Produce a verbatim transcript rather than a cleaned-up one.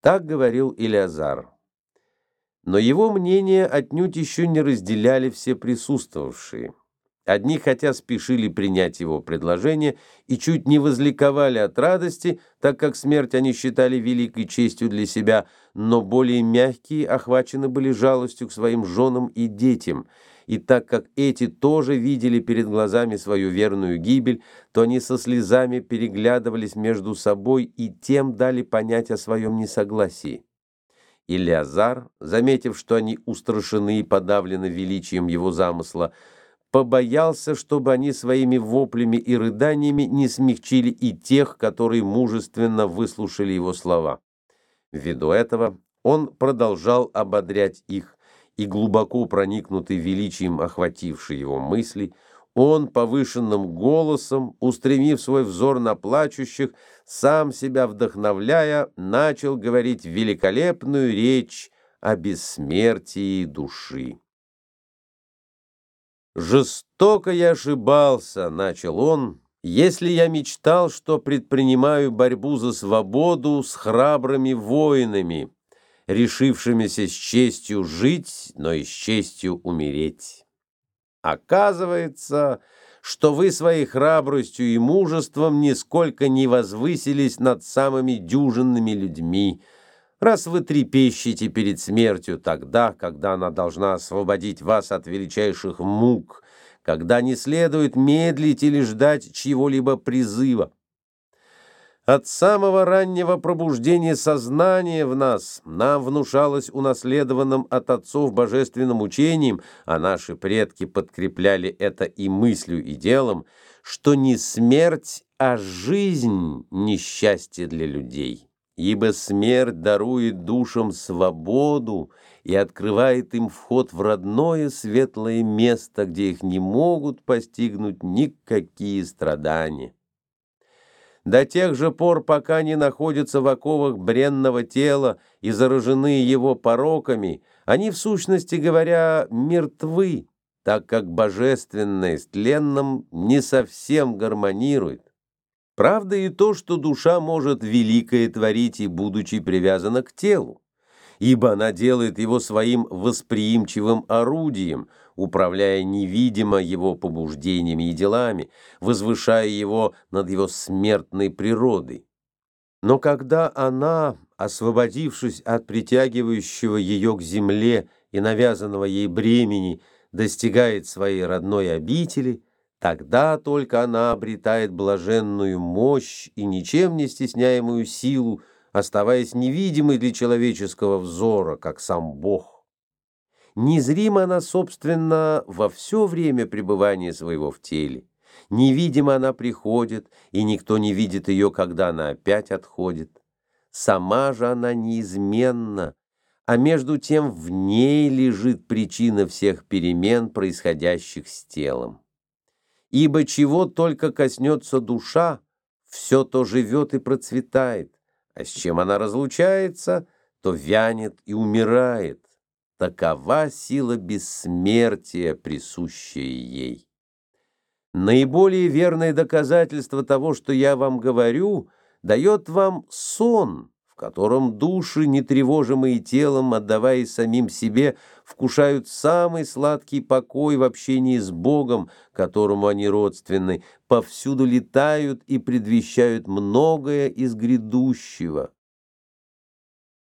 Так говорил Илиазар. Но его мнение отнюдь еще не разделяли все присутствовавшие. Одни, хотя спешили принять его предложение и чуть не возликовали от радости, так как смерть они считали великой честью для себя, но более мягкие охвачены были жалостью к своим женам и детям, и так как эти тоже видели перед глазами свою верную гибель, то они со слезами переглядывались между собой и тем дали понять о своем несогласии. Илиазар, заметив, что они устрашены и подавлены величием его замысла, побоялся, чтобы они своими воплями и рыданиями не смягчили и тех, которые мужественно выслушали его слова. Ввиду этого он продолжал ободрять их, и глубоко проникнутый величием охватившей его мысли, он повышенным голосом, устремив свой взор на плачущих, сам себя вдохновляя, начал говорить великолепную речь о бессмертии души. «Жестоко я ошибался», — начал он, — «если я мечтал, что предпринимаю борьбу за свободу с храбрыми воинами, решившимися с честью жить, но и с честью умереть. Оказывается, что вы своей храбростью и мужеством нисколько не возвысились над самыми дюжинными людьми, раз вы трепещете перед смертью тогда, когда она должна освободить вас от величайших мук, когда не следует медлить или ждать чьего-либо призыва. От самого раннего пробуждения сознания в нас нам внушалось унаследованным от отцов божественным учением, а наши предки подкрепляли это и мыслью, и делом, что не смерть, а жизнь — несчастье для людей. Ибо смерть дарует душам свободу и открывает им вход в родное светлое место, где их не могут постигнуть никакие страдания. До тех же пор, пока они находятся в оковах бренного тела и заражены его пороками, они, в сущности говоря, мертвы, так как божественное с тленным не совсем гармонирует. Правда и то, что душа может великое творить и будучи привязана к телу, ибо она делает его своим восприимчивым орудием, управляя невидимо его побуждениями и делами, возвышая его над его смертной природой. Но когда она, освободившись от притягивающего ее к земле и навязанного ей бремени, достигает своей родной обители, тогда только она обретает блаженную мощь и ничем не стесняемую силу, оставаясь невидимой для человеческого взора, как сам Бог. Незрима она, собственно, во все время пребывания своего в теле. Невидимо она приходит, и никто не видит ее, когда она опять отходит. Сама же она неизменна, а между тем в ней лежит причина всех перемен, происходящих с телом. Ибо чего только коснется душа, все то живет и процветает, а с чем она разлучается, то вянет и умирает. Такова сила бессмертия, присущая ей. Наиболее верное доказательство того, что я вам говорю, дает вам сон, в котором души, не тревожимые телом, отдаваясь самим себе, вкушают самый сладкий покой в общении с Богом, которому они родственны, повсюду летают и предвещают многое из грядущего.